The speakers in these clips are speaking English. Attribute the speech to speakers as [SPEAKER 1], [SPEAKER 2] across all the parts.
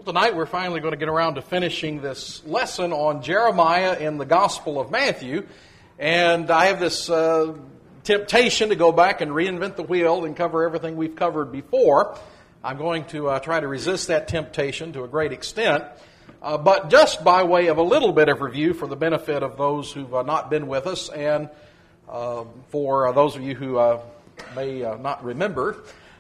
[SPEAKER 1] Tonight we're finally going to get around to finishing this lesson on Jeremiah in the Gospel of Matthew. And I have this temptation to go back and reinvent the wheel and cover everything we've covered before. I'm going to try to resist that temptation to a great extent. But just by way of a little bit of review for the benefit of those who've not been with us and for those of you who may not remember,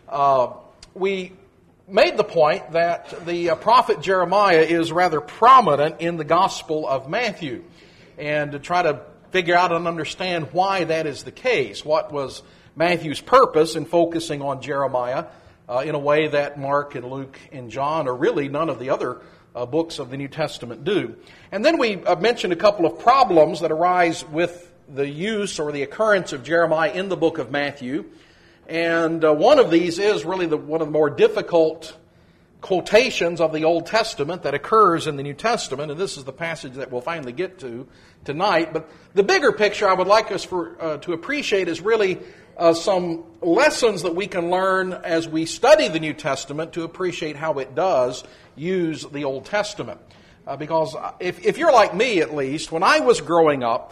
[SPEAKER 1] we made the point that the prophet Jeremiah is rather prominent in the Gospel of Matthew. And to try to figure out and understand why that is the case, what was Matthew's purpose in focusing on Jeremiah in a way that Mark and Luke and John, or really none of the other books of the New Testament do. And then we mentioned a couple of problems that arise with the use or the occurrence of Jeremiah in the book of Matthew. And one of these is really one of the more difficult quotations of the Old Testament that occurs in the New Testament, and this is the passage that we'll finally get to tonight. But the bigger picture I would like us to appreciate is really some lessons that we can learn as we study the New Testament to appreciate how it does use the Old Testament. Because if you're like me, at least, when I was growing up,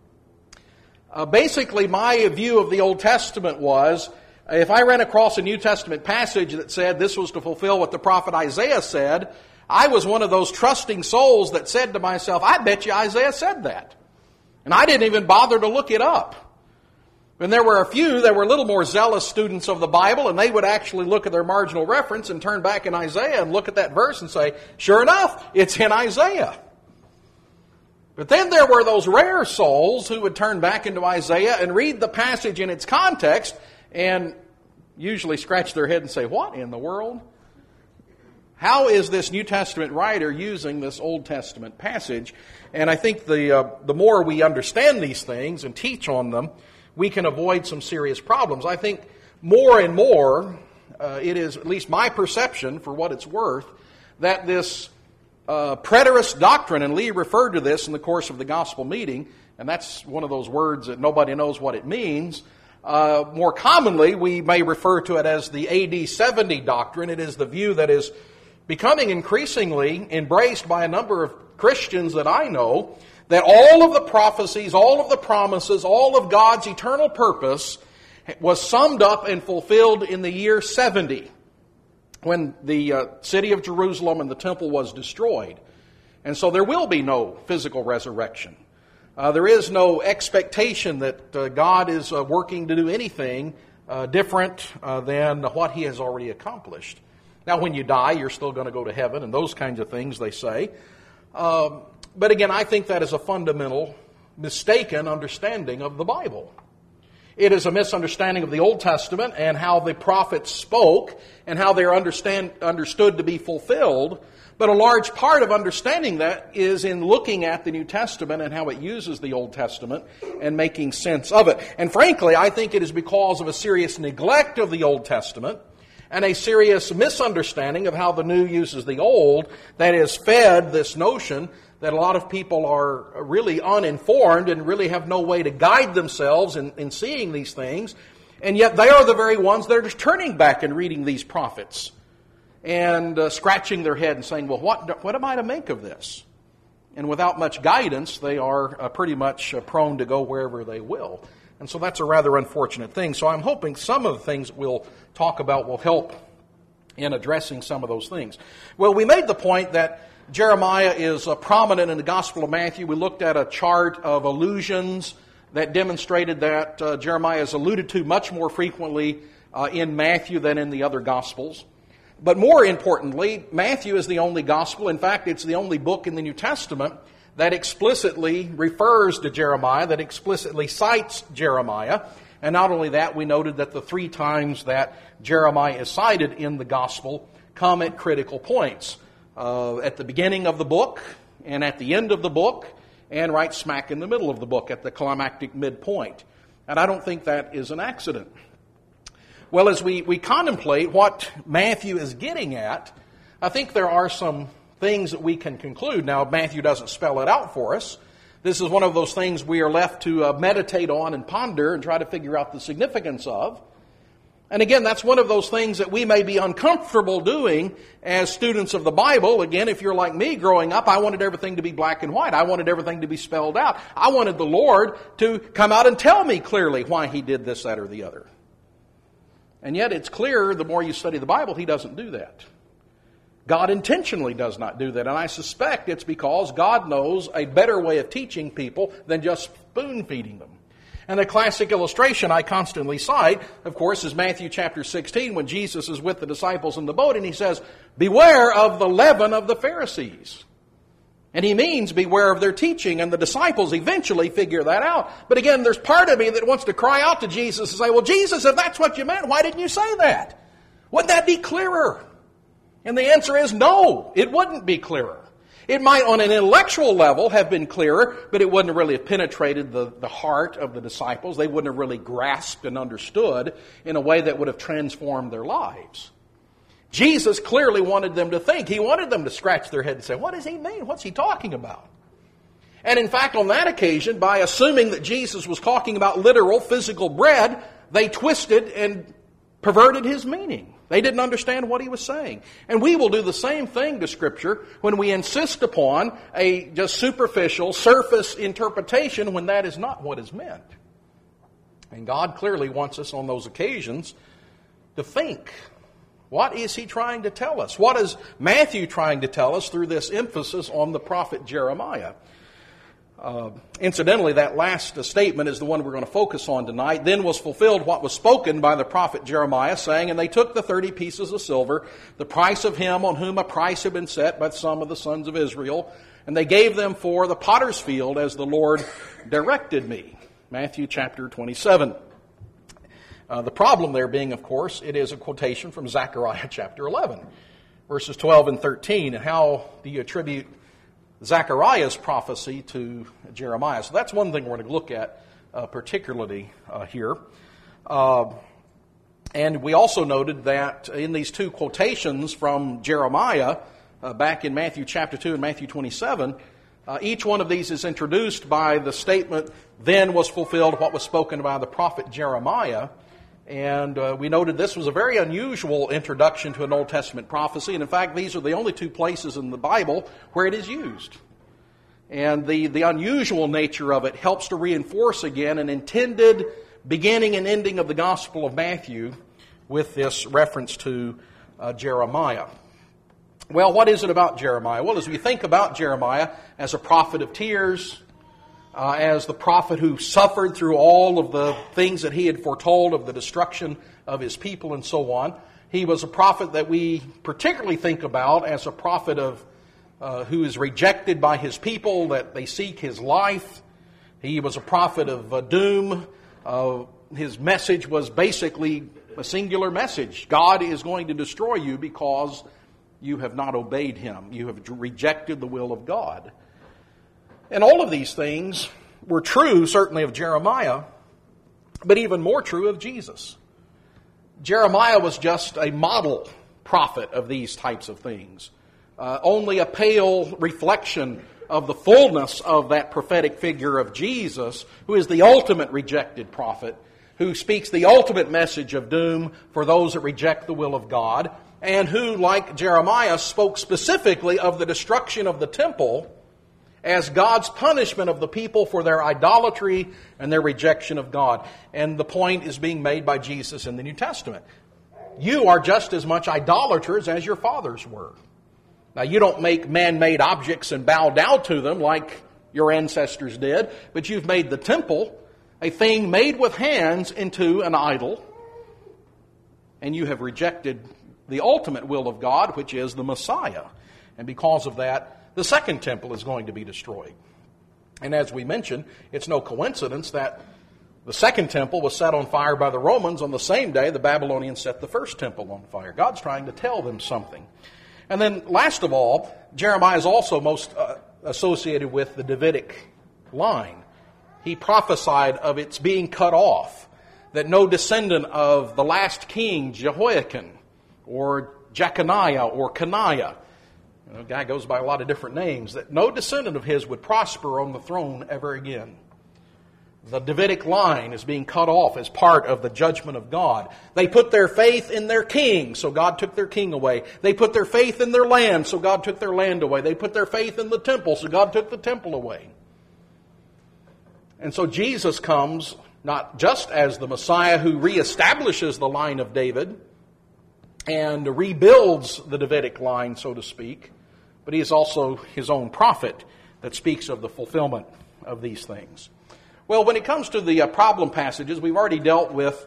[SPEAKER 1] basically my view of the Old Testament was, if I ran across a New Testament passage that said this was to fulfill what the prophet Isaiah said, I was one of those trusting souls that said to myself, I bet you Isaiah said that. And I didn't even bother to look it up. And there were a few that were a little more zealous students of the Bible, and they would actually look at their marginal reference and turn back in Isaiah and look at that verse and say, sure enough, it's in Isaiah. But then there were those rare souls who would turn back into Isaiah and read the passage in its context and usually scratch their head and say, what in the world? How is this New Testament writer using this Old Testament passage? And I think the more we understand these things and teach on them, we can avoid some serious problems. I think more and more, it is at least my perception, for what it's worth, that this preterist doctrine, and Lee referred to this in the course of the gospel meeting, and that's one of those words that nobody knows what it means. More commonly, we may refer to it as the AD 70 doctrine. It is the view that is becoming increasingly embraced by a number of Christians that I know, that all of the prophecies, all of the promises, all of God's eternal purpose was summed up and fulfilled in the year 70, when the city of Jerusalem and the temple was destroyed. And so there will be no physical resurrection. There is no expectation that God is working to do anything different than what He has already accomplished. Now, when you die, you're still going to go to heaven and those kinds of things, they say. But again, I think that is a fundamental, mistaken understanding of the Bible. It is a misunderstanding of the Old Testament and how the prophets spoke and how they are understood to be fulfilled. But a large part of understanding that is in looking at the New Testament and how it uses the Old Testament and making sense of it. And frankly, I think it is because of a serious neglect of the Old Testament and a serious misunderstanding of how the New uses the Old that has fed this notion that a lot of people are really uninformed and really have no way to guide themselves in seeing these things. And yet they are the very ones that are just turning back and reading these prophets and scratching their head and saying, well, what am I to make of this? And without much guidance, they are pretty much prone to go wherever they will. And so that's a rather unfortunate thing. So I'm hoping some of the things we'll talk about will help in addressing some of those things. Well, we made the point that Jeremiah is prominent in the Gospel of Matthew. We looked at a chart of allusions that demonstrated that Jeremiah is alluded to much more frequently in Matthew than in the other Gospels. But more importantly, Matthew is the only gospel. In fact, it's the only book in the New Testament that explicitly refers to Jeremiah, that explicitly cites Jeremiah. And not only that, we noted that the 3 times that Jeremiah is cited in the gospel come at critical points. At the beginning of the book, and at the end of the book, and right smack in the middle of the book at the climactic midpoint. And I don't think that is an accident. Well, as we contemplate what Matthew is getting at, I think there are some things that we can conclude. Now, Matthew doesn't spell it out for us. This is one of those things we are left to meditate on and ponder and try to figure out the significance of. And again, that's one of those things that we may be uncomfortable doing as students of the Bible. Again, if you're like me growing up, I wanted everything to be black and white. I wanted everything to be spelled out. I wanted the Lord to come out and tell me clearly why He did this, that, or the other. And yet it's clear, the more you study the Bible, He doesn't do that. God intentionally does not do that. And I suspect it's because God knows a better way of teaching people than just spoon feeding them. And the classic illustration I constantly cite, of course, is Matthew chapter 16, when Jesus is with the disciples in the boat and He says, beware of the leaven of the Pharisees. And He means beware of their teaching, and the disciples eventually figure that out. But again, there's part of me that wants to cry out to Jesus and say, well, Jesus, if that's what you meant, why didn't you say that? Wouldn't that be clearer? And the answer is no, it wouldn't be clearer. It might on an intellectual level have been clearer, but it wouldn't really have penetrated the heart of the disciples. They wouldn't have really grasped and understood in a way that would have transformed their lives. Jesus clearly wanted them to think. He wanted them to scratch their head and say, what does He mean? What's He talking about? And in fact, on that occasion, by assuming that Jesus was talking about literal physical bread, they twisted and perverted His meaning. They didn't understand what He was saying. And we will do the same thing to Scripture when we insist upon a just superficial, surface interpretation when that is not what is meant. And God clearly wants us on those occasions to think. What is He trying to tell us? What is Matthew trying to tell us through this emphasis on the prophet Jeremiah? Incidentally, that last statement is the one we're going to focus on tonight. Then was fulfilled what was spoken by the prophet Jeremiah, saying, and they took the 30 pieces of silver, the price of him on whom a price had been set by some of the sons of Israel, and they gave them for the potter's field as the Lord directed me. Matthew chapter 27. The problem there being, of course, it is a quotation from Zechariah chapter 11, verses 12 and 13. And how do you attribute Zechariah's prophecy to Jeremiah? So that's one thing we're going to look at particularly here. And we also noted that in these two quotations from Jeremiah, back in Matthew chapter 2 and Matthew 27, each one of these is introduced by the statement, then was fulfilled what was spoken by the prophet Jeremiah. And we noted this was a very unusual introduction to an Old Testament prophecy. And in fact, these are the only two places in the Bible where it is used. And the unusual nature of it helps to reinforce again an intended beginning and ending of the Gospel of Matthew with this reference to Jeremiah. Well, what is it about Jeremiah? Well, as we think about Jeremiah as a prophet of tears, as the prophet who suffered through all of the things that he had foretold of the destruction of his people and so on. He was a prophet that we particularly think about as a prophet of who is rejected by his people, that they seek his life. He was a prophet of doom. His message was basically a singular message. God is going to destroy you because you have not obeyed Him. You have rejected the will of God. And all of these things were true, certainly, of Jeremiah, but even more true of Jesus. Jeremiah was just a model prophet of these types of things. Only a pale reflection of the fullness of that prophetic figure of Jesus, who is the ultimate rejected prophet, who speaks the ultimate message of doom for those that reject the will of God, and who, like Jeremiah, spoke specifically of the destruction of the temple as God's punishment of the people for their idolatry and their rejection of God. And the point is being made by Jesus in the New Testament. You are just as much idolaters as your fathers were. Now, you don't make man-made objects and bow down to them like your ancestors did, but you've made the temple, a thing made with hands, into an idol, and you have rejected the ultimate will of God, which is the Messiah. And because of that, the second temple is going to be destroyed. And as we mentioned, it's no coincidence that the second temple was set on fire by the Romans on the same day the Babylonians set the first temple on fire. God's trying to tell them something. And then last of all, Jeremiah is also most associated with the Davidic line. He prophesied of its being cut off, that no descendant of the last king, Jehoiakim, or Jeconiah, or Coniah, the guy goes by a lot of different names, that no descendant of his would prosper on the throne ever again. The Davidic line is being cut off as part of the judgment of God. They put their faith in their king, so God took their king away. They put their faith in their land, so God took their land away. They put their faith in the temple, so God took the temple away. And so Jesus comes not just as the Messiah who reestablishes the line of David and rebuilds the Davidic line, so to speak, but he is also his own prophet that speaks of the fulfillment of these things. Well, when it comes to the problem passages, we've already dealt with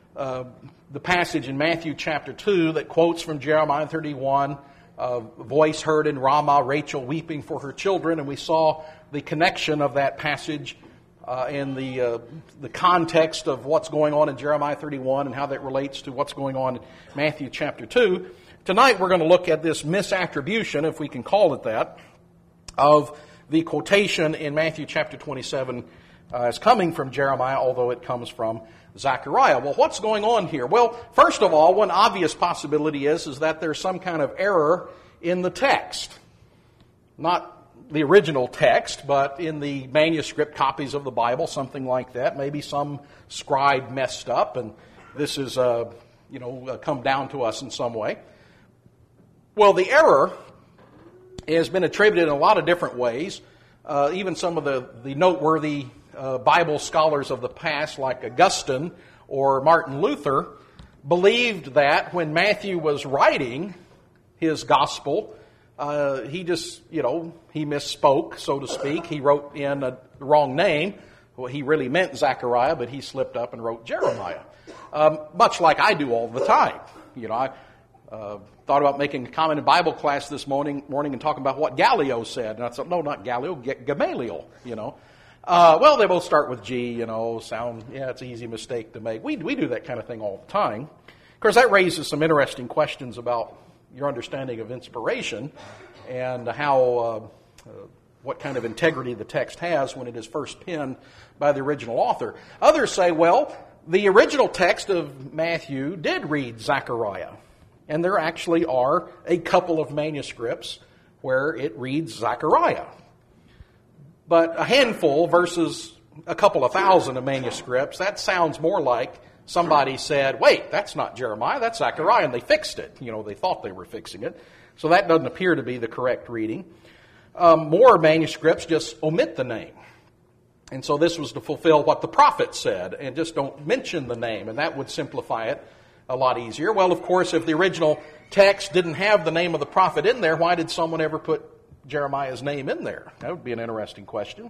[SPEAKER 1] the passage in Matthew chapter 2 that quotes from Jeremiah 31, voice heard in Ramah, Rachel weeping for her children, and we saw the connection of that passage in the context of what's going on in Jeremiah 31 and how that relates to what's going on in Matthew chapter 2. Tonight we're going to look at this misattribution, if we can call it that, of the quotation in Matthew chapter 27 as coming from Jeremiah, although it comes from Zechariah. Well, what's going on here? Well, first of all, one obvious possibility is that there's some kind of error in the text. Not the original text, but in the manuscript copies of the Bible, something like that. Maybe some scribe messed up, and this is, come down to us in some way. Well, the error has been attributed in a lot of different ways. Even some of the noteworthy Bible scholars of the past, like Augustine or Martin Luther, believed that when Matthew was writing his gospel, he misspoke, so to speak. He wrote in the wrong name. Well, he really meant Zechariah, but he slipped up and wrote Jeremiah. Much like I do all the time. I thought about making a comment in Bible class this morning and talking about what Gallio said. And I thought, no, not Gallio, Gamaliel, Well, they both start with G, it's an easy mistake to make. We do that kind of thing all the time. Of course, that raises some interesting questions about your understanding of inspiration and how, what kind of integrity the text has when it is first penned by the original author. Others say, well, the original text of Matthew did read Zechariah. And there actually are a couple of manuscripts where it reads Zechariah. But a handful versus a couple of thousand of manuscripts, that sounds more like somebody said, wait, that's not Jeremiah, that's Zechariah, and they fixed it. They thought they were fixing it. So that doesn't appear to be the correct reading. More manuscripts just omit the name. And so this was to fulfill what the prophet said, and just don't mention the name, and that would simplify it a lot easier. Well, of course, if the original text didn't have the name of the prophet in there, why did someone ever put Jeremiah's name in there? That would be an interesting question.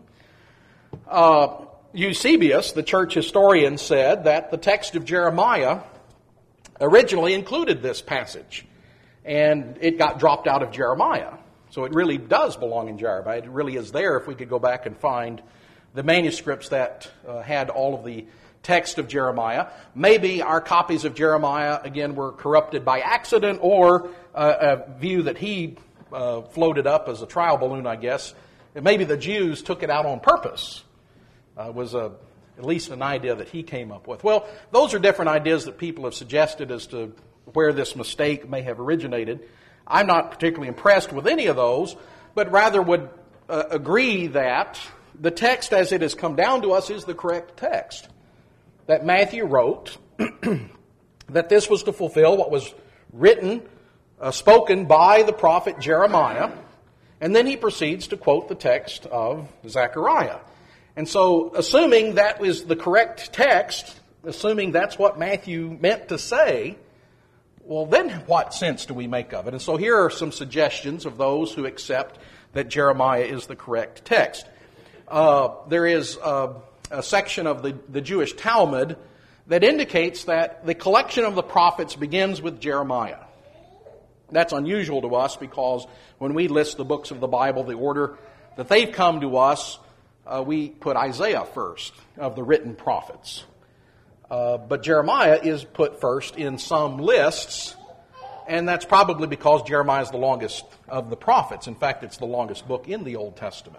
[SPEAKER 1] Eusebius, the church historian, said that the text of Jeremiah originally included this passage, and it got dropped out of Jeremiah. So it really does belong in Jeremiah. It really is there if we could go back and find the manuscripts that had all of the text of Jeremiah. Maybe our copies of Jeremiah, again, were corrupted by accident or a view that he floated up as a trial balloon, I guess. And maybe the Jews took it out on purpose. Was at least an idea that he came up with. Well, those are different ideas that people have suggested as to where this mistake may have originated. I'm not particularly impressed with any of those, but rather would agree that the text as it has come down to us is the correct text. That Matthew wrote that this was to fulfill what was written, spoken by the prophet Jeremiah, and then he proceeds to quote the text of Zechariah. And so, assuming that was the correct text, assuming that's what Matthew meant to say, well, then what sense do we make of it? And so here are some suggestions of those who accept that Jeremiah is the correct text. There is a section of the Jewish Talmud that indicates that the collection of the prophets begins with Jeremiah. That's unusual to us because when we list the books of the Bible, the order that they've come to us, we put Isaiah first of the written prophets. But Jeremiah is put first in some lists, and that's probably because Jeremiah is the longest of the prophets. In fact, it's the longest book in the Old Testament.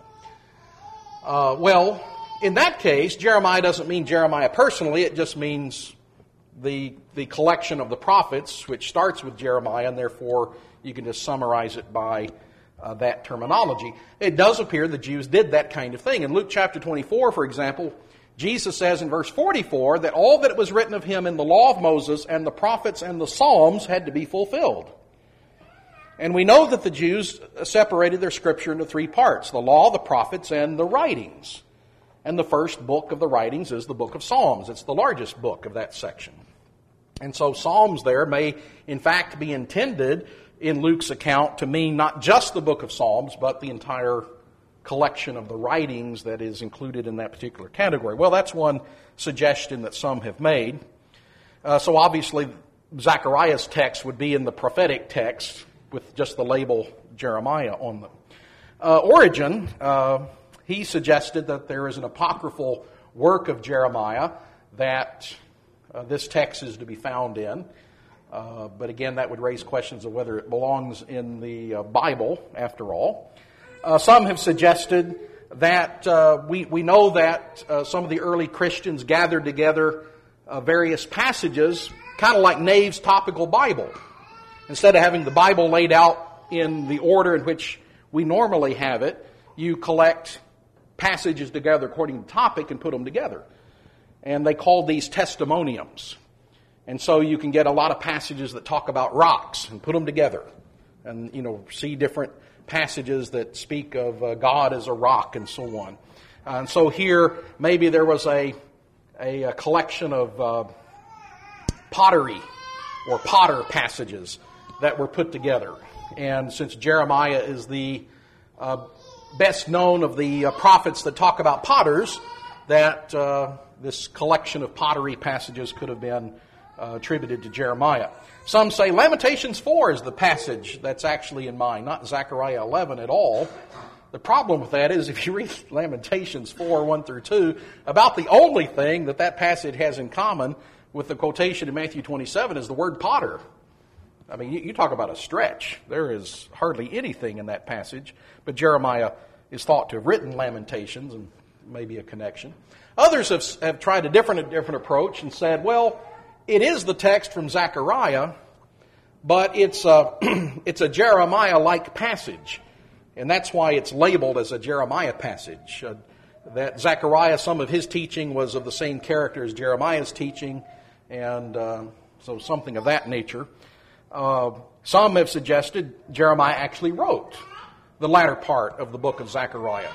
[SPEAKER 1] Well, in that case, Jeremiah doesn't mean Jeremiah personally. It just means the collection of the prophets, which starts with Jeremiah, and therefore you can just summarize it by that terminology. It does appear the Jews did that kind of thing. In Luke chapter 24, for example, Jesus says in verse 44 that all that was written of him in the law of Moses and the prophets and the Psalms had to be fulfilled. And we know that the Jews separated their scripture into three parts: the law, the prophets, and the writings. And the first book of the writings is the book of Psalms. It's the largest book of that section. And so Psalms there may in fact be intended in Luke's account to mean not just the book of Psalms, but the entire collection of the writings that is included in that particular category. Well, that's one suggestion that some have made. So obviously, Zechariah's text would be in the prophetic text with just the label Jeremiah on them. Origen, he suggested that there is an apocryphal work of Jeremiah that this text is to be found in. But again, that would raise questions of whether it belongs in the Bible, after all. Some have suggested that we know that some of the early Christians gathered together various passages, kind of like Nave's Topical Bible. Instead of having the Bible laid out in the order in which we normally have it, you collect passages together according to topic and put them together. And they called these testimoniums. And so you can get a lot of passages that talk about rocks and put them together. And, see different passages that speak of God as a rock and so on. And so here, maybe there was a collection of pottery or potter passages that were put together. And since Jeremiah is the best known of the prophets that talk about potters, that this collection of pottery passages could have been attributed to Jeremiah. Some say Lamentations 4 is the passage that's actually in mind, not Zechariah 11 at all. The problem with that is if you read Lamentations 4, 1 through 2, about the only thing that passage has in common with the quotation in Matthew 27 is the word potter. I mean, you talk about a stretch. There is hardly anything in that passage, but Jeremiah is thought to have written Lamentations, and maybe a connection. Others have tried a different approach and said, well, it is the text from Zechariah, but it's a Jeremiah-like passage. And that's why it's labeled as a Jeremiah passage. That Zechariah, some of his teaching was of the same character as Jeremiah's teaching, and so something of that nature. Some have suggested Jeremiah actually wrote the latter part of the book of Zechariah.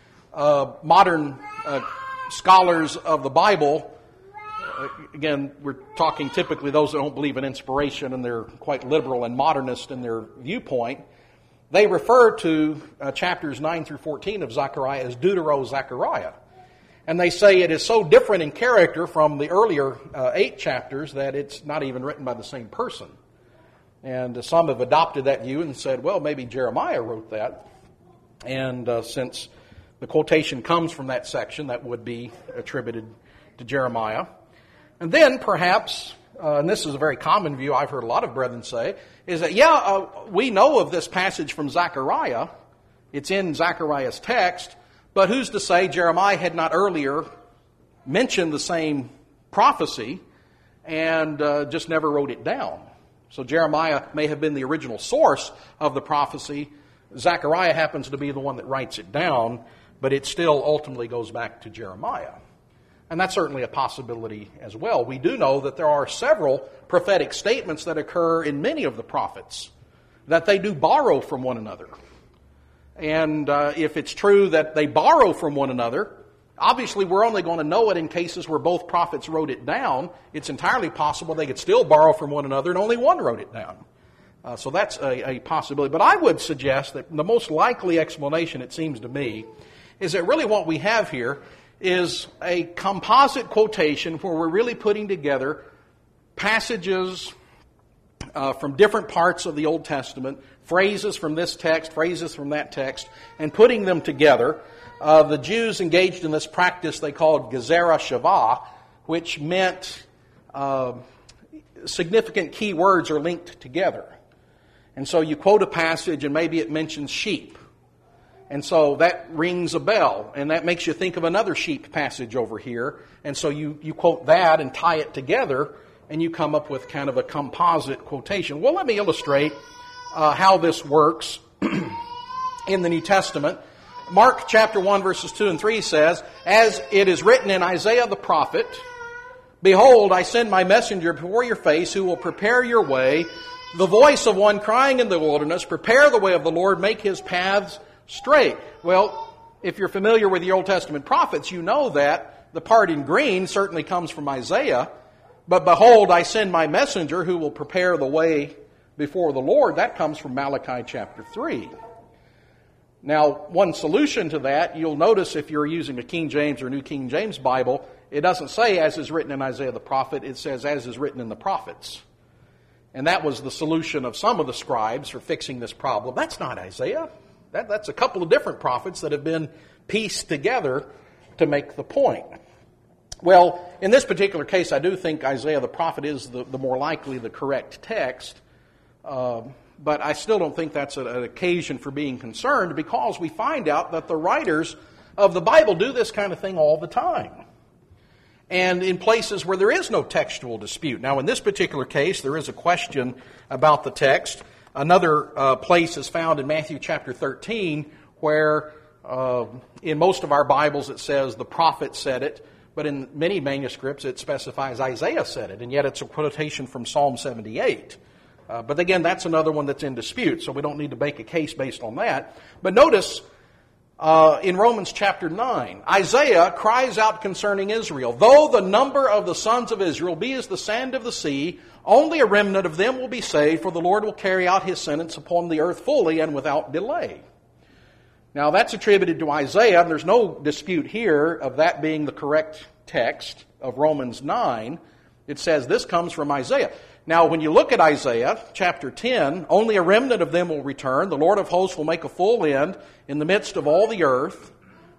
[SPEAKER 1] Modern scholars of the Bible, again, we're talking typically those that don't believe in inspiration and they're quite liberal and modernist in their viewpoint, they refer to chapters 9 through 14 of Zechariah as Deutero-Zechariah. And they say it is so different in character from the earlier 8 chapters that it's not even written by the same person. And some have adopted that view and said, well, maybe Jeremiah wrote that. And since the quotation comes from that section, that would be attributed to Jeremiah. And then perhaps, and this is a very common view I've heard a lot of brethren say, is that, we know of this passage from Zechariah. It's in Zechariah's text, but who's to say Jeremiah had not earlier mentioned the same prophecy and just never wrote it down. So Jeremiah may have been the original source of the prophecy. Zechariah happens to be the one that writes it down, but it still ultimately goes back to Jeremiah. And that's certainly a possibility as well. We do know that there are several prophetic statements that occur in many of the prophets, that they do borrow from one another. And if it's true that they borrow from one another, obviously we're only going to know it in cases where both prophets wrote it down. It's entirely possible they could still borrow from one another and only one wrote it down. So that's a possibility. But I would suggest that the most likely explanation, it seems to me, is that really what we have here is a composite quotation where we're really putting together passages from different parts of the Old Testament, phrases from this text, phrases from that text, and putting them together. The Jews engaged in this practice they called Gezerah Shavah, which meant significant key words are linked together. And so you quote a passage and maybe it mentions sheep. And so that rings a bell, and that makes you think of another sheep passage over here. And so you quote that and tie it together, and you come up with kind of a composite quotation. Well, let me illustrate how this works in the New Testament. Mark chapter 1 verses 2 and 3 says, as it is written in Isaiah the prophet, behold, I send my messenger before your face who will prepare your way, the voice of one crying in the wilderness, prepare the way of the Lord, make his paths straight. Well, if you're familiar with the Old Testament prophets, you know that the part in green certainly comes from Isaiah. But behold, I send my messenger who will prepare the way before the Lord. That comes from Malachi chapter 3. Now, one solution to that, you'll notice if you're using a King James or New King James Bible, it doesn't say as is written in Isaiah the prophet, it says as is written in the prophets. And that was the solution of some of the scribes for fixing this problem. That's not Isaiah. That's a couple of different prophets that have been pieced together to make the point. Well, in this particular case, I do think Isaiah the prophet is the more likely the correct text. But I still don't think that's an occasion for being concerned, because we find out that the writers of the Bible do this kind of thing all the time. And in places where there is no textual dispute. Now, in this particular case, there is a question about the text. Another place is found in Matthew chapter 13, where in most of our Bibles it says the prophet said it, but in many manuscripts it specifies Isaiah said it, and yet it's a quotation from Psalm 78. But again, that's another one that's in dispute, so we don't need to make a case based on that. But notice in Romans chapter 9, Isaiah cries out concerning Israel, though the number of the sons of Israel be as the sand of the sea, only a remnant of them will be saved, for the Lord will carry out his sentence upon the earth fully and without delay. Now that's attributed to Isaiah, and there's no dispute here of that being the correct text of Romans 9. It says this comes from Isaiah. Now, when you look at Isaiah chapter 10, only a remnant of them will return. The Lord of hosts will make a full end in the midst of all the earth.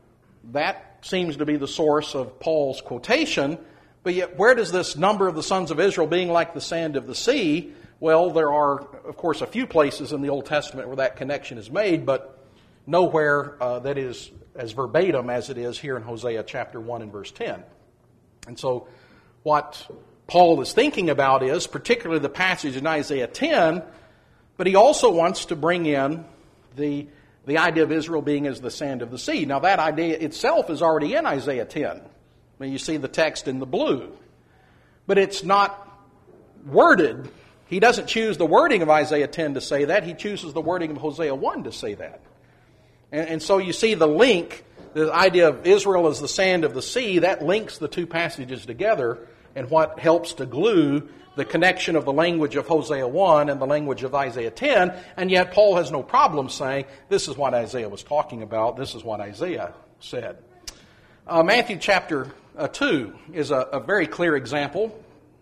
[SPEAKER 1] That seems to be the source of Paul's quotation. But yet, where does this number of the sons of Israel being like the sand of the sea? Well, there are, of course, a few places in the Old Testament where that connection is made, but nowhere that is as verbatim as it is here in Hosea chapter 1 and verse 10. And so what Paul is thinking about is particularly the passage in Isaiah 10, but he also wants to bring in the idea of Israel being as the sand of the sea. Now that idea itself is already in Isaiah 10. When you see the text in the blue. But it's not worded. He doesn't choose the wording of Isaiah 10 to say that. He chooses the wording of Hosea 1 to say that. And so you see the link, the idea of Israel as the sand of the sea, that links the two passages together, and what helps to glue the connection of the language of Hosea 1 and the language of Isaiah 10, and yet Paul has no problem saying, this is what Isaiah was talking about, this is what Isaiah said. Matthew chapter 2 is a very clear example.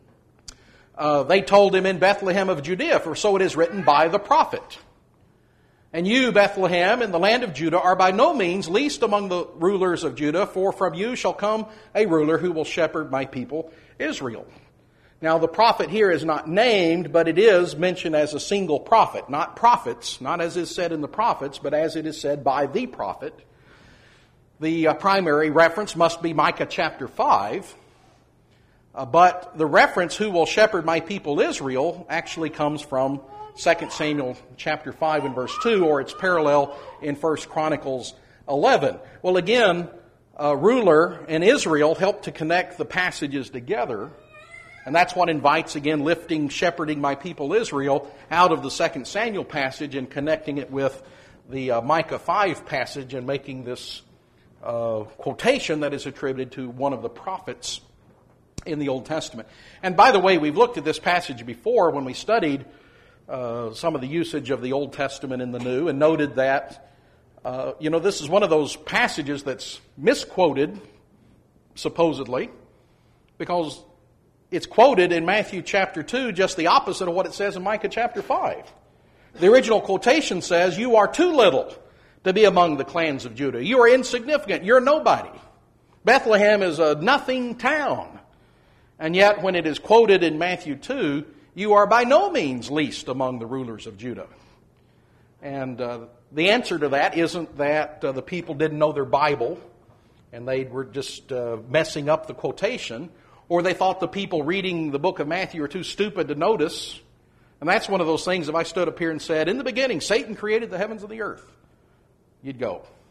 [SPEAKER 1] They told him in Bethlehem of Judea, for so it is written by the prophet. And you, Bethlehem, in the land of Judah, are by no means least among the rulers of Judah, for from you shall come a ruler who will shepherd my people Israel. Now, the prophet here is not named, but it is mentioned as a single prophet, not prophets, not as is said in the prophets, but as it is said by the prophet. The primary reference must be Micah chapter 5, but the reference, who will shepherd my people Israel, actually comes from 2 Samuel chapter 5 and verse 2, or its parallel in 1 Chronicles 11. Well, again, ruler and Israel help to connect the passages together, and that's what invites, again, lifting, shepherding my people Israel out of the 2 Samuel passage and connecting it with the Micah 5 passage and making this quotation that is attributed to one of the prophets in the Old Testament. And by the way, we've looked at this passage before when we studied some of the usage of the Old Testament in the New, and noted that, this is one of those passages that's misquoted, supposedly, because it's quoted in Matthew chapter 2 just the opposite of what it says in Micah chapter 5. The original quotation says, you are too little to be among the clans of Judah. You are insignificant. You're nobody. Bethlehem is a nothing town. And yet, when it is quoted in Matthew 2, you are by no means least among the rulers of Judah. And the answer to that isn't that the people didn't know their Bible and they were just messing up the quotation, or they thought the people reading the book of Matthew are too stupid to notice. And that's one of those things, if I stood up here and said, in the beginning, Satan created the heavens and the earth, you'd go,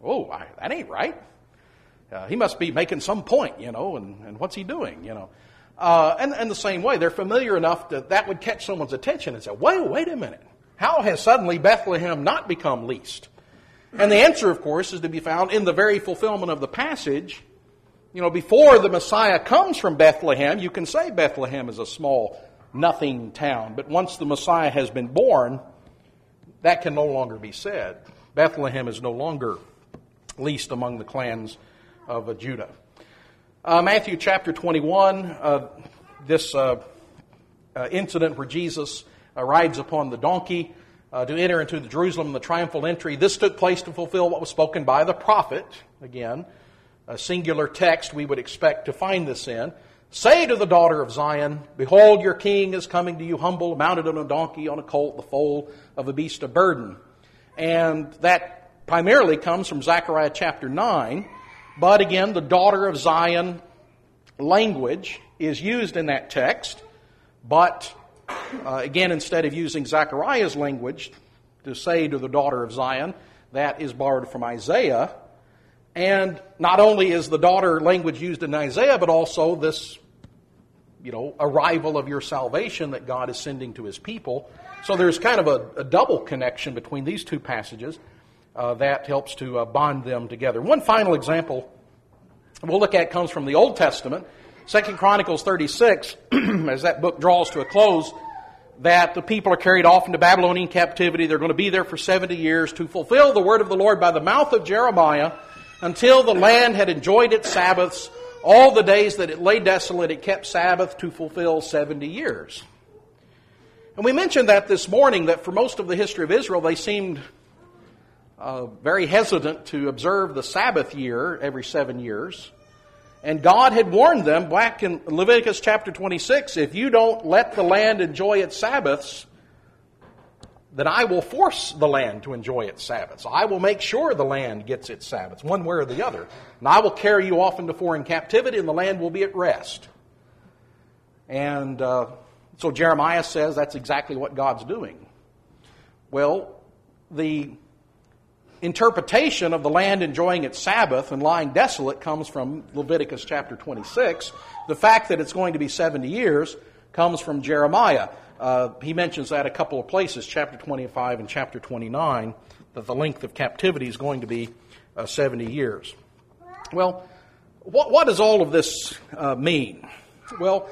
[SPEAKER 1] That ain't right. He must be making some point, and what's he doing, And the same way, they're familiar enough that would catch someone's attention and say, wait a minute. How has suddenly Bethlehem not become least? And the answer, of course, is to be found in the very fulfillment of the passage. Before the Messiah comes from Bethlehem, you can say Bethlehem is a small, nothing town. But once the Messiah has been born, that can no longer be said. Bethlehem is no longer least among the clans of Judah. Matthew chapter 21, this incident where Jesus rides upon the donkey to enter into the Jerusalem, the triumphal entry. This took place to fulfill what was spoken by the prophet. Again, a singular text we would expect to find this in. Say to the daughter of Zion, behold, your king is coming to you humble, mounted on a donkey, on a colt, the foal of a beast of burden. And that primarily comes from Zechariah chapter 9. But again, the daughter of Zion language is used in that text. But again, instead of using Zechariah's language to say to the daughter of Zion, that is borrowed from Isaiah. And not only is the daughter language used in Isaiah, but also this, arrival of your salvation that God is sending to His people. So there's kind of a double connection between these two passages that helps to bond them together. One final example we'll look at comes from the Old Testament. 2 Chronicles 36, as that book draws to a close, that the people are carried off into Babylonian captivity. They're going to be there for 70 years to fulfill the word of the Lord by the mouth of Jeremiah until the land had enjoyed its Sabbaths. All the days that it lay desolate, it kept Sabbath to fulfill 70 years. And we mentioned that this morning, that for most of the history of Israel, they seemed very hesitant to observe the Sabbath year every 7 years. And God had warned them back in Leviticus chapter 26, if you don't let the land enjoy its Sabbaths, then I will force the land to enjoy its Sabbaths. I will make sure the land gets its Sabbaths, one way or the other. And I will carry you off into foreign captivity, and the land will be at rest. And so Jeremiah says that's exactly what God's doing. Well, the interpretation of the land enjoying its Sabbath and lying desolate comes from Leviticus chapter 26. The fact that it's going to be 70 years comes from Jeremiah. He mentions that a couple of places, chapter 25 and chapter 29, that the length of captivity is going to be 70 years. Well, what does all of this mean? Well,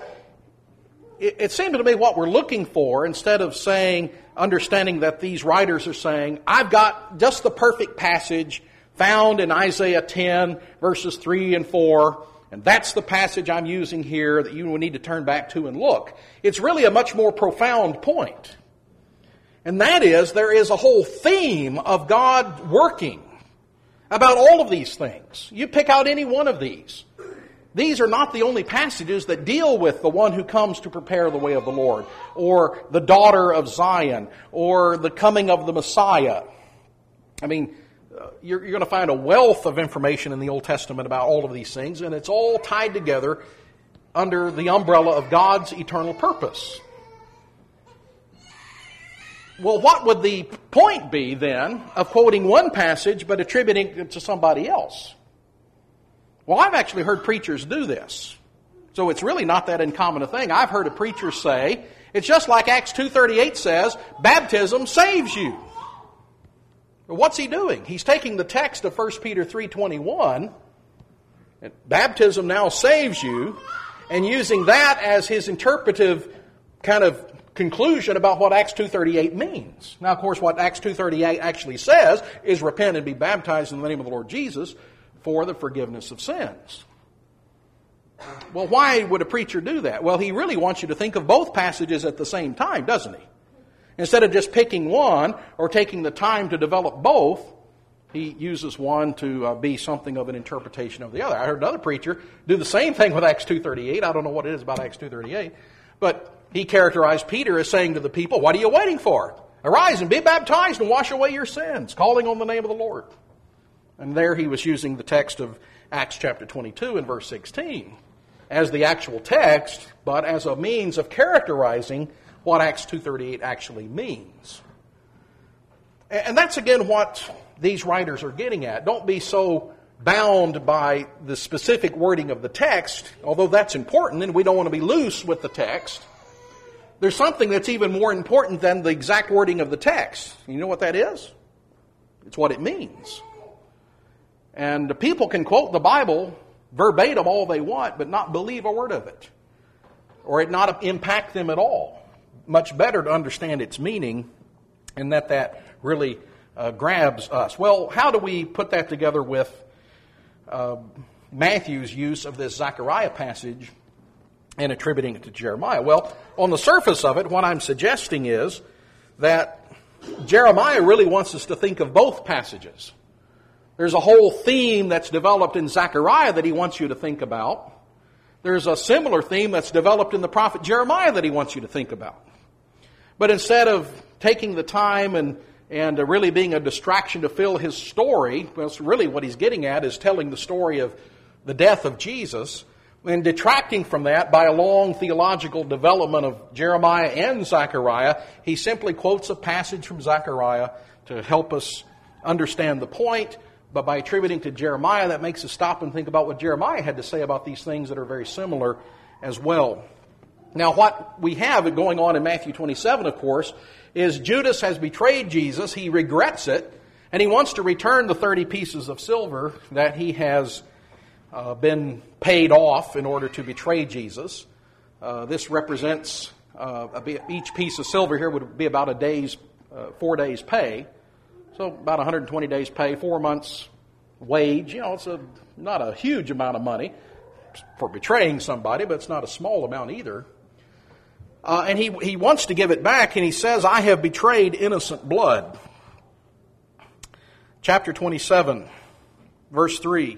[SPEAKER 1] it seemed to me what we're looking for, instead of understanding that these writers are saying, I've got just the perfect passage found in Isaiah 10, verses 3 and 4, and that's the passage I'm using here that you will need to turn back to and look. It's really a much more profound point. And that is, there is a whole theme of God working about all of these things. You pick out any one of these. These are not the only passages that deal with the one who comes to prepare the way of the Lord, or the daughter of Zion, or the coming of the Messiah. I mean, you're going to find a wealth of information in the Old Testament about all of these things, and it's all tied together under the umbrella of God's eternal purpose. Well, what would the point be then of quoting one passage but attributing it to somebody else? Well, I've actually heard preachers do this. So it's really not that uncommon a thing. I've heard a preacher say, it's just like Acts 2:38 says, baptism saves you. Well, what's he doing? He's taking the text of 1 Peter 3:21, baptism now saves you, and using that as his interpretive kind of conclusion about what Acts 2:38 means. Now, of course, what Acts 2:38 actually says is repent and be baptized in the name of the Lord Jesus for the forgiveness of sins. Well, why would a preacher do that? Well, he really wants you to think of both passages at the same time, doesn't he? Instead of just picking one or taking the time to develop both, he uses one to be something of an interpretation of the other. I heard another preacher do the same thing with Acts 2:38. I don't know what it is about Acts 2:38, but he characterized Peter as saying to the people, what are you waiting for? Arise and be baptized and wash away your sins, calling on the name of the Lord. And there he was using the text of Acts chapter 22 and verse 16 as the actual text, but as a means of characterizing what Acts 2:38 actually means. And that's again what these writers are getting at. Don't be so bound by the specific wording of the text, although that's important and we don't want to be loose with the text. There's something that's even more important than the exact wording of the text. You know what that is? It's what it means. And people can quote the Bible verbatim all they want, but not believe a word of it, or it not impact them at all. Much better to understand its meaning, and that really grabs us. Well, how do we put that together with Matthew's use of this Zechariah passage and attributing it to Jeremiah? Well, on the surface of it, what I'm suggesting is that Jeremiah really wants us to think of both passages. There's a whole theme that's developed in Zechariah that he wants you to think about. There's a similar theme that's developed in the prophet Jeremiah that he wants you to think about. But instead of taking the time and really being a distraction to fill his story, well, it's really what he's getting at is telling the story of the death of Jesus, and detracting from that by a long theological development of Jeremiah and Zechariah, he simply quotes a passage from Zechariah to help us understand the point, but by attributing to Jeremiah, that makes us stop and think about what Jeremiah had to say about these things that are very similar as well. Now, what we have going on in Matthew 27, of course, is Judas has betrayed Jesus, he regrets it, and he wants to return the 30 pieces of silver that he has been paid off in order to betray Jesus. This represents, each piece of silver here would be about 4 days' pay. So about 120 days' pay, 4 months' wage. You know, it's not a huge amount of money for betraying somebody, but it's not a small amount either. And he wants to give it back, and he says, I have betrayed innocent blood. Chapter 27, verse 3.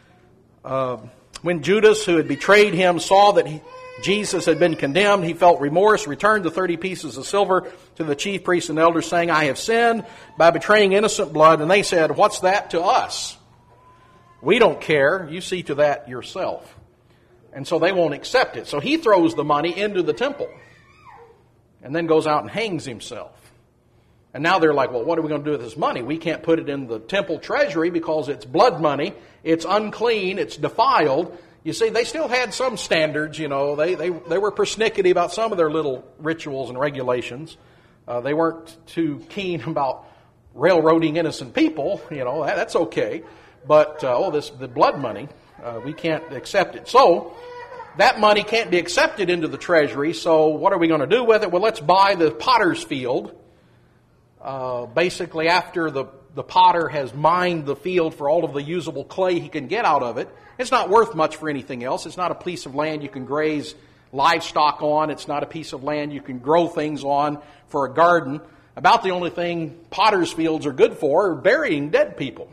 [SPEAKER 1] When Judas, who had betrayed him, saw that Jesus had been condemned, he felt remorse, returned the 30 pieces of silver to the chief priests and elders, saying, I have sinned by betraying innocent blood. And they said, what's that to us? We don't care. You see to that yourself. And so they won't accept it. So he throws the money into the temple and then goes out and hangs himself. And now they're like, well, what are we going to do with this money? We can't put it in the temple treasury because it's blood money. It's unclean. It's defiled. You see, they still had some standards, you know. They were persnickety about some of their little rituals and regulations. They weren't too keen about railroading innocent people, you know. That's okay. But, the blood money, we can't accept it. So, that money can't be accepted into the treasury, so what are we going to do with it? Well, let's buy the potter's field. Basically, after the potter has mined the field for all of the usable clay he can get out of it, it's not worth much for anything else. It's not a piece of land you can graze livestock on. It's not a piece of land you can grow things on for a garden. About the only thing potter's fields are good for are burying dead people.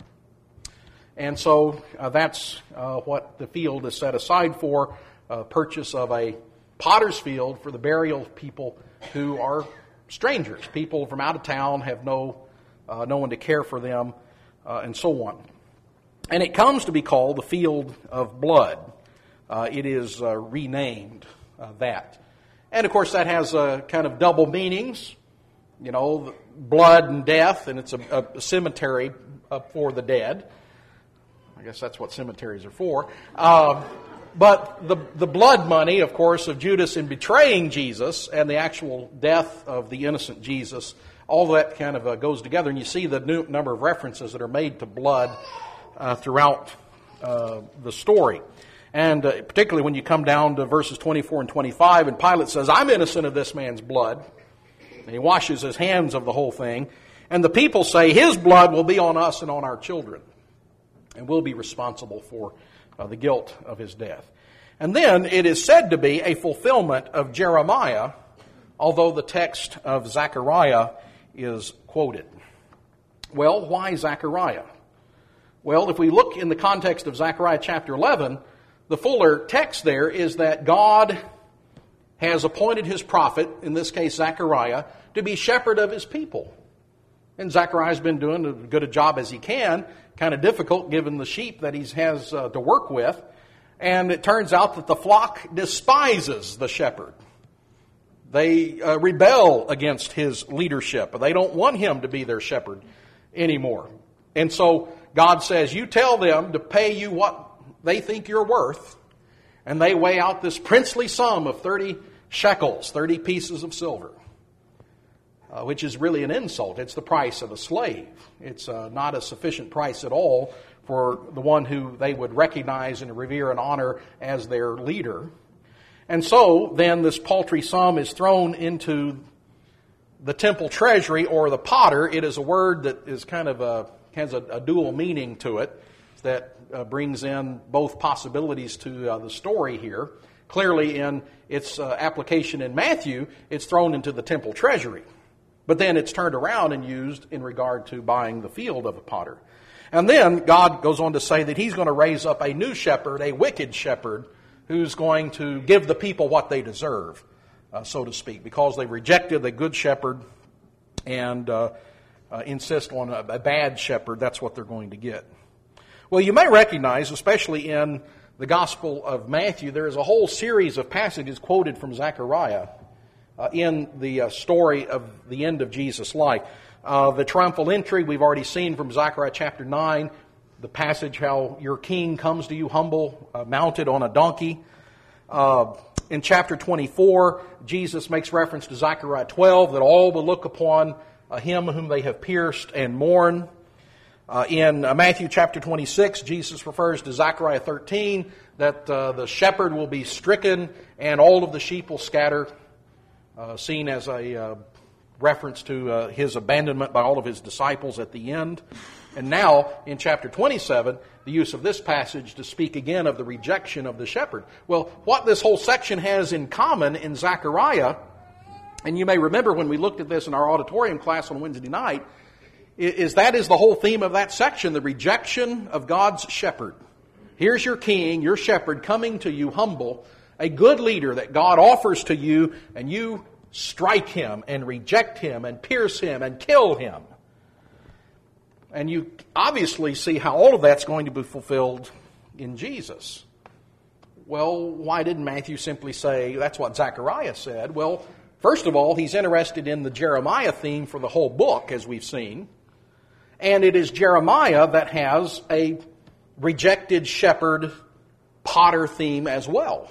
[SPEAKER 1] And so that's what the field is set aside for, purchase of a potter's field for the burial of people who are strangers. People from out of town have no one to care for them, and so on. And it comes to be called the Field of Blood. It is renamed that. And of course that has kind of double meanings. You know, blood and death, and it's a cemetery for the dead. I guess that's what cemeteries are for. But the blood money, of course, of Judas in betraying Jesus and the actual death of the innocent Jesus, all that kind of goes together. And you see the number of references that are made to blood throughout the story. And particularly when you come down to verses 24 and 25, and Pilate says, I'm innocent of this man's blood. And he washes his hands of the whole thing. And the people say, his blood will be on us and on our children, and we'll be responsible for the guilt of his death. And then it is said to be a fulfillment of Jeremiah, although the text of Zechariah is quoted. Well, why Zechariah? Well, if we look in the context of Zechariah chapter 11, the fuller text there is that God has appointed his prophet, in this case Zechariah, to be shepherd of his people. And Zechariah's been doing as good a job as he can, kind of difficult given the sheep that he has to work with. And it turns out that the flock despises the shepherd. They rebel against his leadership. They don't want him to be their shepherd anymore. And so God says, you tell them to pay you what they think you're worth, and they weigh out this princely sum of 30 shekels, 30 pieces of silver, which is really an insult. It's the price of a slave. It's not a sufficient price at all for the one who they would recognize and revere and honor as their leader. And so then this paltry sum is thrown into the temple treasury, or the potter. It is a word that is kind of has a dual meaning to it that brings in both possibilities to the story here. Clearly in its application in Matthew, it's thrown into the temple treasury. But then it's turned around and used in regard to buying the field of a potter. And then God goes on to say that He's going to raise up a new shepherd, a wicked shepherd, who's going to give the people what they deserve, so to speak, because they rejected the good shepherd and insist on a bad shepherd. That's what they're going to get. Well, you may recognize, especially in the Gospel of Matthew, there is a whole series of passages quoted from Zechariah in the story of the end of Jesus' life. The triumphal entry we've already seen from Zechariah chapter 9, the passage how your king comes to you humble, mounted on a donkey. In chapter 24, Jesus makes reference to Zechariah 12, that all will look upon him whom they have pierced and mourn. In Matthew chapter 26, Jesus refers to Zechariah 13, that the shepherd will be stricken and all of the sheep will scatter, seen as a reference to his abandonment by all of his disciples at the end. And now, in chapter 27, the use of this passage to speak again of the rejection of the shepherd. Well, what this whole section has in common in Zechariah, and you may remember when we looked at this in our auditorium class on Wednesday night, is that is the whole theme of that section, the rejection of God's shepherd. Here's your king, your shepherd, coming to you humble, a good leader that God offers to you, and you strike him and reject him and pierce him and kill him. And you obviously see how all of that's going to be fulfilled in Jesus. Well, why didn't Matthew simply say, that's what Zechariah said? Well, first of all, he's interested in the Jeremiah theme for the whole book, as we've seen. And it is Jeremiah that has a rejected shepherd potter theme as well.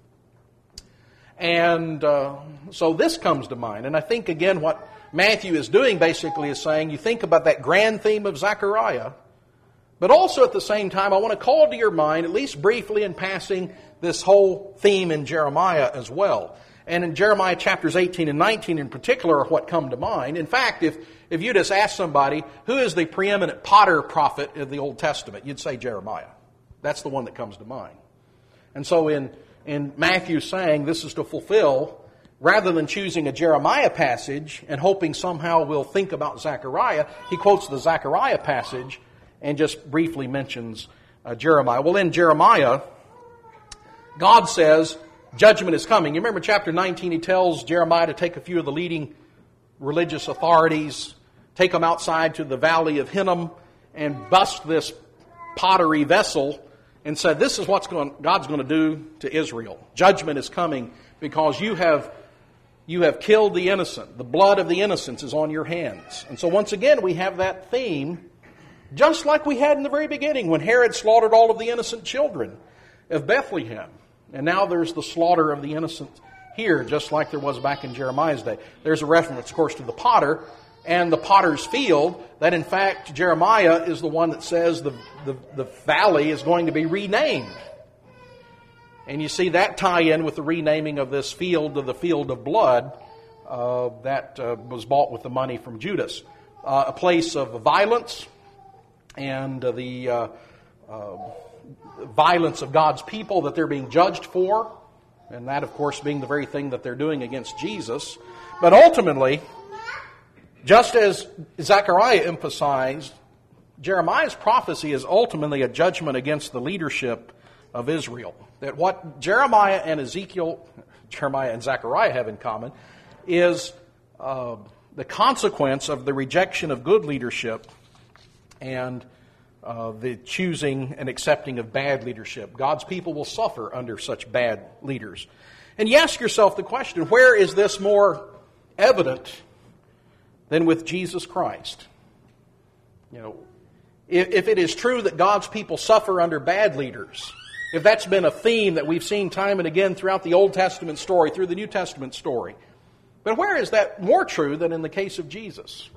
[SPEAKER 1] And so this comes to mind. And I think, again, what Matthew is doing basically is saying, you think about that grand theme of Zechariah, but also at the same time, I want to call to your mind, at least briefly in passing, this whole theme in Jeremiah as well. And in Jeremiah chapters 18 and 19 in particular are what come to mind. In fact, if you just ask somebody, who is the preeminent potter prophet of the Old Testament, you'd say Jeremiah. That's the one that comes to mind. And so in Matthew saying this is to fulfill, rather than choosing a Jeremiah passage and hoping somehow we'll think about Zechariah, he quotes the Zechariah passage and just briefly mentions Jeremiah. Well, in Jeremiah, God says judgment is coming. You remember chapter 19, he tells Jeremiah to take a few of the leading religious authorities, take them outside to the valley of Hinnom and bust this pottery vessel, and said, this is what God's going to do to Israel. Judgment is coming because you have killed the innocent. The blood of the innocents is on your hands. And so once again, we have that theme, just like we had in the very beginning when Herod slaughtered all of the innocent children of Bethlehem. And now there's the slaughter of the innocent here, just like there was back in Jeremiah's day. There's a reference, of course, to the potter and the potter's field, that in fact Jeremiah is the one that says the valley is going to be renamed. And you see that tie in with the renaming of this field to the field of blood that was bought with the money from Judas. A place of violence and the violence of God's people that they're being judged for. And that, of course, being the very thing that they're doing against Jesus. But ultimately, just as Zechariah emphasized, Jeremiah's prophecy is ultimately a judgment against the leadership of Israel. That what Jeremiah and Zechariah have in common is the consequence of the rejection of good leadership and the choosing and accepting of bad leadership. God's people will suffer under such bad leaders. And you ask yourself the question, where is this more evident than with Jesus Christ? You know, if it is true that God's people suffer under bad leaders, if that's been a theme that we've seen time and again throughout the Old Testament story, through the New Testament story, but where is that more true than in the case of Jesus?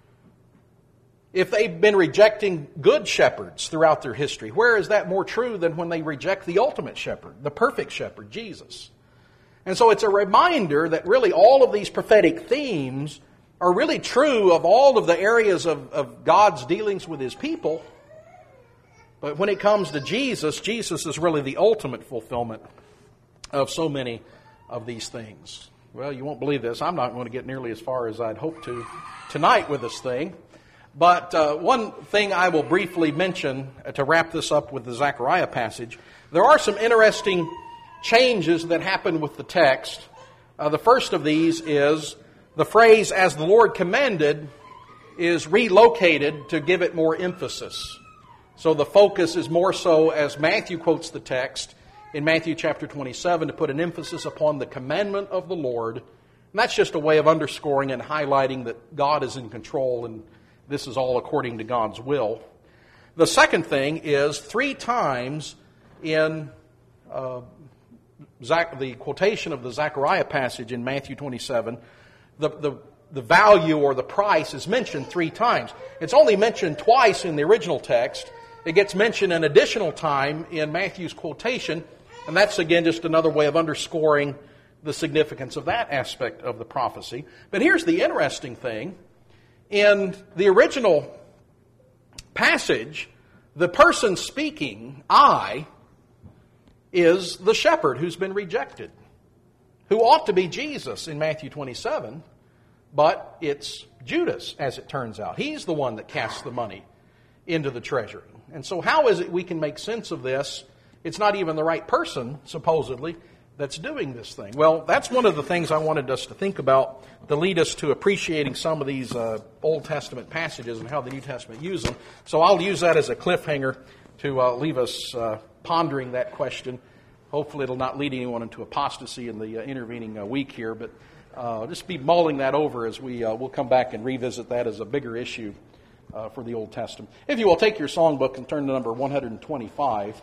[SPEAKER 1] If they've been rejecting good shepherds throughout their history, where is that more true than when they reject the ultimate shepherd, the perfect shepherd, Jesus? And so it's a reminder that really all of these prophetic themes are really true of all of the areas of God's dealings with His people. But when it comes to Jesus, Jesus is really the ultimate fulfillment of so many of these things. Well, you won't believe this. I'm not going to get nearly as far as I'd hoped to tonight with this thing. But one thing I will briefly mention to wrap this up with the Zechariah passage, there are some interesting changes that happen with the text. The first of these is the phrase, "as the Lord commanded," is relocated to give it more emphasis. So the focus is more so, as Matthew quotes the text in Matthew chapter 27, to put an emphasis upon the commandment of the Lord. And that's just a way of underscoring and highlighting that God is in control and this is all according to God's will. The second thing is 3 times in the quotation of the Zechariah passage in Matthew 27, the value or the price is mentioned 3 times. It's only mentioned twice in the original text. It gets mentioned an additional time in Matthew's quotation, and that's again just another way of underscoring the significance of that aspect of the prophecy. But here's the interesting thing. In the original passage, the person speaking, "I," is the shepherd who's been rejected, who ought to be Jesus in Matthew 27, but it's Judas, as it turns out. He's the one that casts the money into the treasury. And so how is it we can make sense of this? It's not even the right person, supposedly, that's doing this thing. Well, that's one of the things I wanted us to think about to lead us to appreciating some of these Old Testament passages and how the New Testament uses them. So I'll use that as a cliffhanger to leave us pondering that question. Hopefully it'll not lead anyone into apostasy in the intervening week here, but just be mulling that over as we'll come back and revisit that as a bigger issue for the Old Testament. If you will, take your songbook and turn to number 125.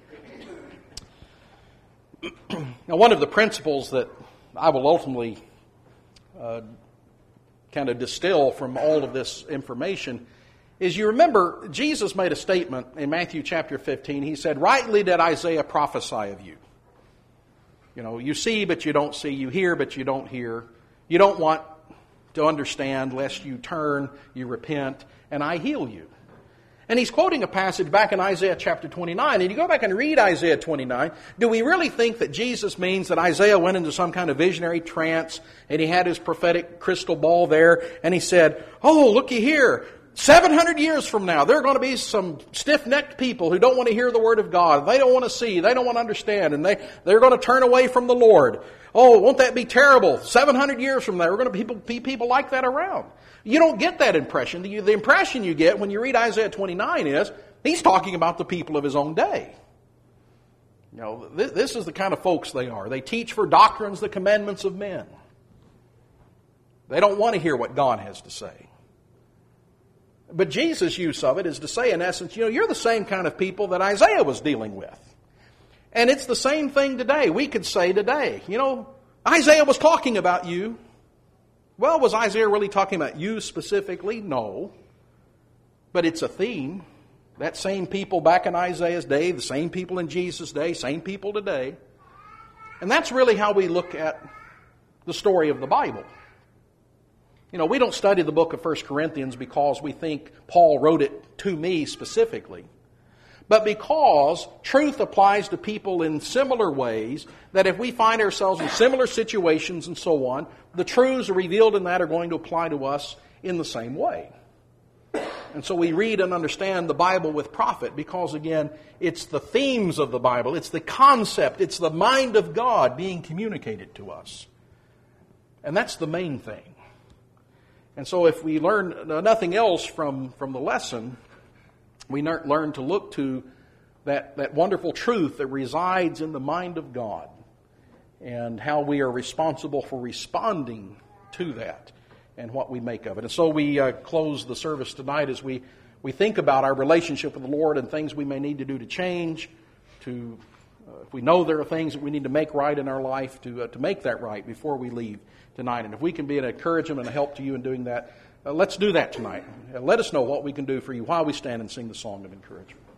[SPEAKER 1] Now, one of the principles that I will ultimately kind of distill from all of this information is, you remember, Jesus made a statement in Matthew chapter 15. He said, "Rightly did Isaiah prophesy of you." You know, you see, but you don't see. You hear, but you don't hear. You don't want to understand, lest you turn, you repent, and I heal you. And he's quoting a passage back in Isaiah chapter 29. And you go back and read Isaiah 29. Do we really think that Jesus means that Isaiah went into some kind of visionary trance and he had his prophetic crystal ball there and he said, "Oh, looky here, 700 years from now, there are going to be some stiff-necked people who don't want to hear the Word of God. They don't want to see. They don't want to understand. And they're going to turn away from the Lord. Oh, won't that be terrible? 700 years from now, we're going to be people like that around." You don't get that impression. The impression you get when you read Isaiah 29 is he's talking about the people of his own day. You know, this is the kind of folks they are. They teach for doctrines the commandments of men. They don't want to hear what God has to say. But Jesus' use of it is to say, in essence, you're the same kind of people that Isaiah was dealing with. And it's the same thing today. We could say today, Isaiah was talking about you. Well, was Isaiah really talking about you specifically? No. But it's a theme. That same people back in Isaiah's day, the same people in Jesus' day, same people today. And that's really how we look at the story of the Bible. We don't study the book of 1 Corinthians because we think Paul wrote it to me specifically, but because truth applies to people in similar ways, that if we find ourselves in similar situations and so on, the truths revealed in that are going to apply to us in the same way. And so we read and understand the Bible with profit because, again, it's the themes of the Bible, it's the concept, it's the mind of God being communicated to us. And that's the main thing. And so if we learn nothing else from the lesson, we learn to look to that wonderful truth that resides in the mind of God and how we are responsible for responding to that and what we make of it. And so we close the service tonight as we we think about our relationship with the Lord and things we may need to do to change, if we know there are things that we need to make right in our life, to make that right before we leave tonight. And if we can be an encouragement and a help to you in doing that, let's do that tonight. Let us know what we can do for you while we stand and sing the song of encouragement.